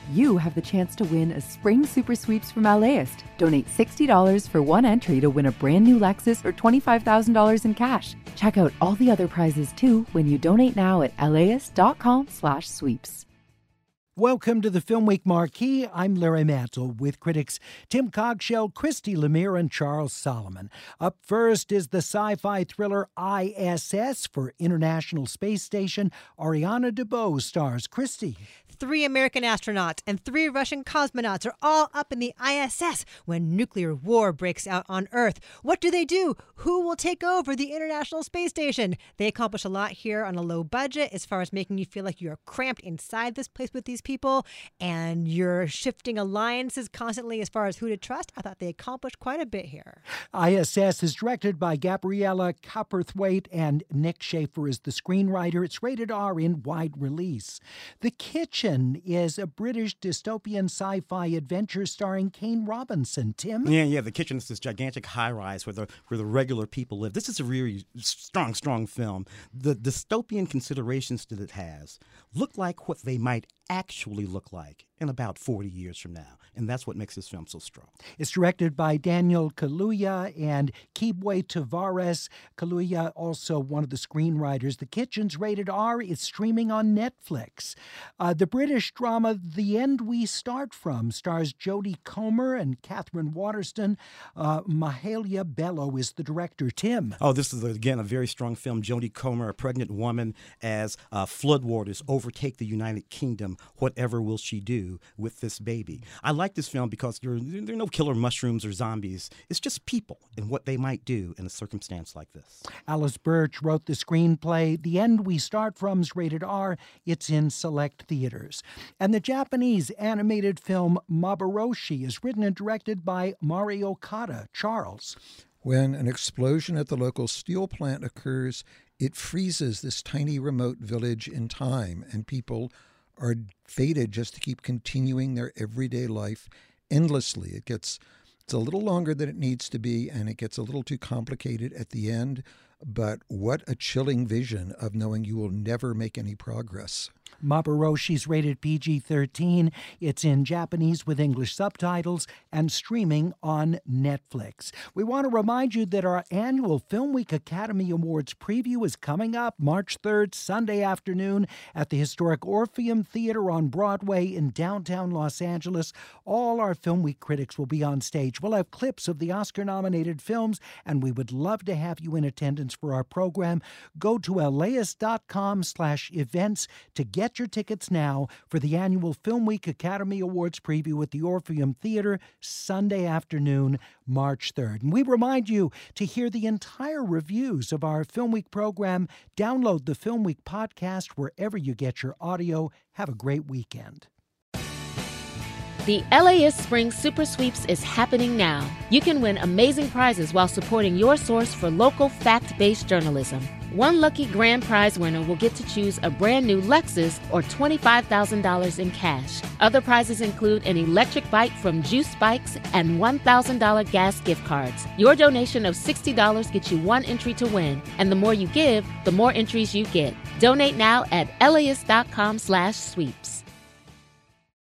you have the chance to win a Spring Super Sweeps from LAist. Donate $60 for one entry to win a brand new Lexus or $25,000 in cash. Check out all the other prizes too when you donate now at LAist.com/sweeps. Welcome to the Film Week Marquee. I'm Larry Mantle with critics Tim Cogshell, Christy Lemire, and Charles Solomon. Up first is the sci-fi thriller ISS for International Space Station. Ariana DeBose stars. Christy. 3 American astronauts and 3 Russian cosmonauts are all up in the ISS when nuclear war breaks out on Earth. What do? Who will take over the International Space Station? They accomplish a lot here on a low budget as far as making you feel like you're cramped inside this place with these people and you're shifting alliances constantly as far as who to trust. I thought they accomplished quite a bit here. ISS is directed by Gabriella Cowperthwaite and Nick Schaefer is the screenwriter. It's rated R in wide release. The Kitchen is a British dystopian sci-fi adventure starring Kane Robinson. Tim? Yeah. The Kitchen is this gigantic high-rise where the regular people live. This is a really strong film. The dystopian considerations that it has look like what they might actually look like in about 40 years from now. And that's what makes this film so strong. It's directed by Daniel Kaluuya and Kibwe Tavares. Kaluuya, also one of the screenwriters. The Kitchen's rated R. It's streaming on Netflix. The British drama The End We Start From stars Jodie Comer and Catherine Waterston. Mahalia Bello is the director. Tim? Oh, this is, again, a very strong film. Jodie Comer, a pregnant woman, as floodwaters overtake the United Kingdom. Whatever will she do with this baby? I like this film because there are no killer mushrooms or zombies. It's just people and what they might do in a circumstance like this. Alice Birch wrote the screenplay. The End We Start From's rated R. It's in select theaters. And the Japanese animated film Maboroshi is written and directed by Mari Okada. Charles? When an explosion at the local steel plant occurs, it freezes this tiny remote village in time, and people are fated just to keep continuing their everyday life endlessly. It's a little longer than it needs to be, and it gets a little too complicated at the end, but what a chilling vision of knowing you will never make any progress. Maboroshi's rated PG-13. It's in Japanese with English subtitles and streaming on Netflix. We want to remind you that our annual Film Week Academy Awards preview is coming up March 3rd, Sunday afternoon at the historic Orpheum Theater on Broadway in downtown Los Angeles. All our Film Week critics will be on stage. We'll have clips of the Oscar-nominated films, and we would love to have you in attendance for our program. Go to LAist.com/events to get your tickets now for the annual Film Week Academy Awards preview at the Orpheum Theater Sunday afternoon, March 3rd. And we remind you to hear the entire reviews of our Film Week program. Download the Film Week podcast wherever you get your audio. Have a great weekend. The LAist Spring Super Sweeps is happening now. You can win amazing prizes while supporting your source for local fact-based journalism. One lucky grand prize winner will get to choose a brand new Lexus or $25,000 in cash. Other prizes include an electric bike from Juice Bikes and $1,000 gas gift cards. Your donation of $60 gets you one entry to win, and the more you give, the more entries you get. Donate now at LAist.com/sweeps.